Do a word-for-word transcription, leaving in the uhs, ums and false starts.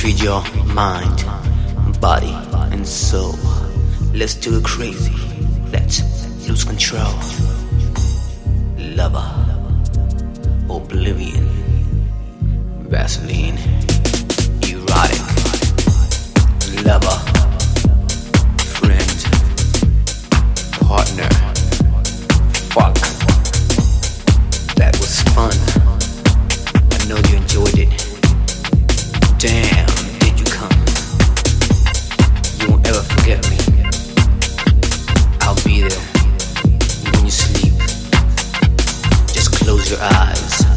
Feed your mind, body, and soul. Let's do it crazy. Let's lose control. Lover, oblivion, Vaseline, erotic. Lover, friend, partner. Fuck. That was fun. I know you enjoyed it. Damn, did you come? You won't ever forget me. I'll be there when you sleep. Just close your eyes.